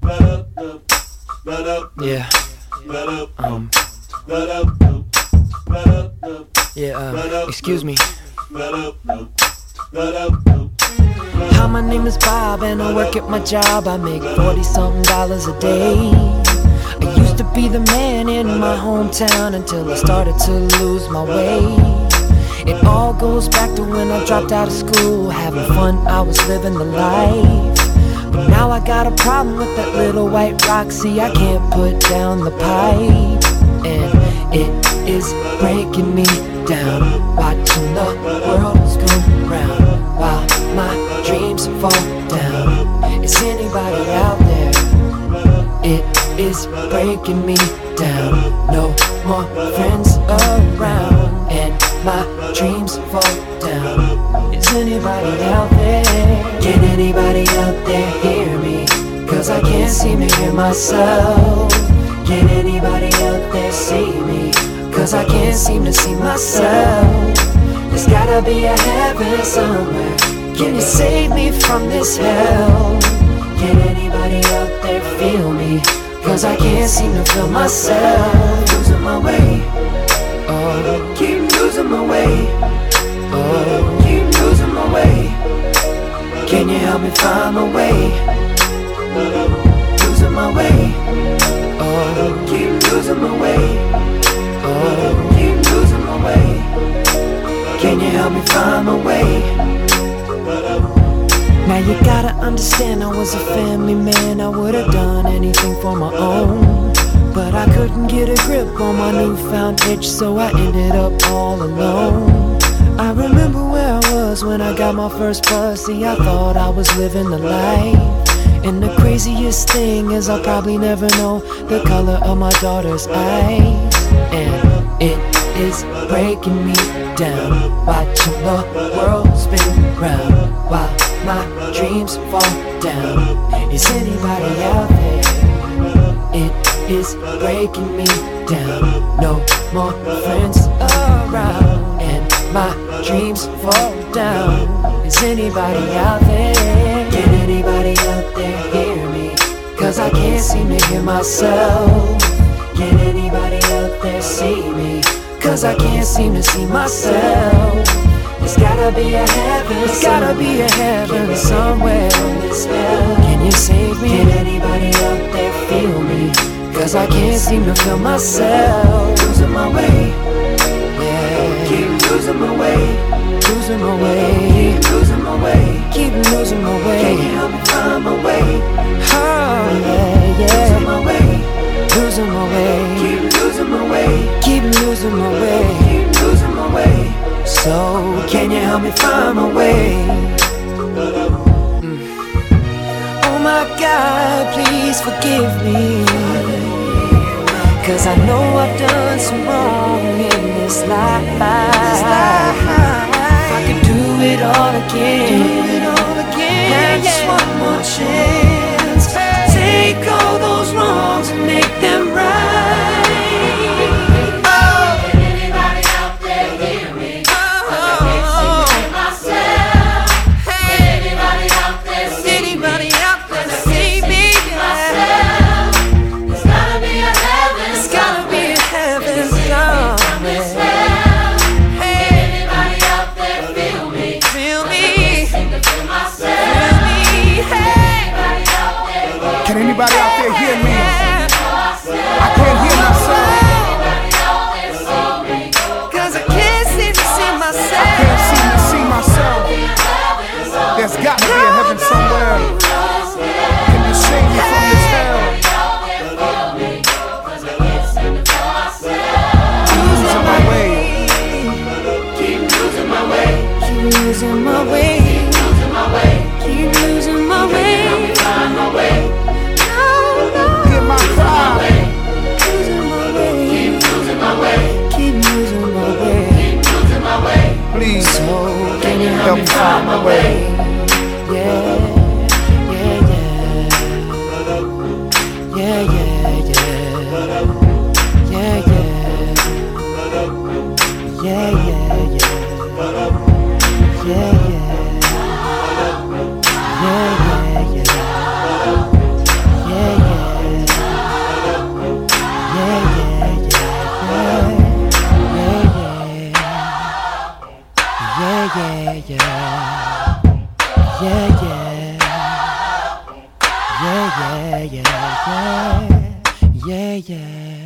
Yeah. Excuse me. Hi, my name is Bob and I work at my job. I make $40-something a day. I used to be the man in my hometown until I started to lose my way. It all goes back to when I dropped out of school. Having fun, I was living the life. But now I got a problem with that little white rock. See, I can't put down the pipe, and it is breaking me down. Watching the world spin round while my dreams fall down. Is anybody out there? It is breaking me down. No more friends around, and my dreams fall down. Is anybody out there? Can anybody out there hear me? 'Cause I can't seem to hear myself. Can anybody out there see me? 'Cause I can't seem to see myself. There's gotta be a heaven somewhere. Can you save me from this hell? Can anybody out there feel me? 'Cause I can't seem to feel myself. Losing my way. Oh, keep losing my way. Oh, keep losing my way. Can you help me find my way? Losing my way. Oh, keep losing my way. Oh, keep losing my way. Can you help me find my way? Now you gotta understand, I was a family man. I would've done anything for my own, but I couldn't get a grip on my newfound itch, so I ended up all alone. I remember where I was when I got my first buzz. See, I thought I was living the life, and the craziest thing is I'll probably never know the color of my daughter's eyes. And it is breaking me down, watching the world spin round while my dreams fall down. Is anybody out there? It is breaking me down. No more friends around, and my dreams fall down. Is anybody out there? Can anybody out there hear me? 'Cause I can't seem to hear myself. Can anybody out there see me? 'Cause I can't seem to see myself. There's gotta be a heaven. There's gotta be a heaven somewhere in this hell. Can you save me? Can anybody out there feel me? 'Cause I can't seem to feel myself. Losing my way. Yeah. Keep losing my way. Losing my way. Keep losing my way. Keep losing my way. Can you help me find my way? Oh yeah, yeah. Losing my way. Losing my way. Keep losing my way. Keep losing my way. Keep losing my way. So can you help me find my way? Oh my God, please forgive me, 'cause I know I've done some wrong in this life. If I could do it all again, have just one more chance, take all those wrongs and make them right. Can anybody out there hear me? I can't hear myself. 'Cause I can't seem to see myself. I can't seem to see myself. There's got to be a heaven somewhere. Can you save me from this hell? Losing my way. Keep losing my way. Keep losing my way. Keep losing my way. Keep losing my way. Find my way. No. Yeah, yeah. Yeah, yeah, yeah, yeah. Yeah, yeah.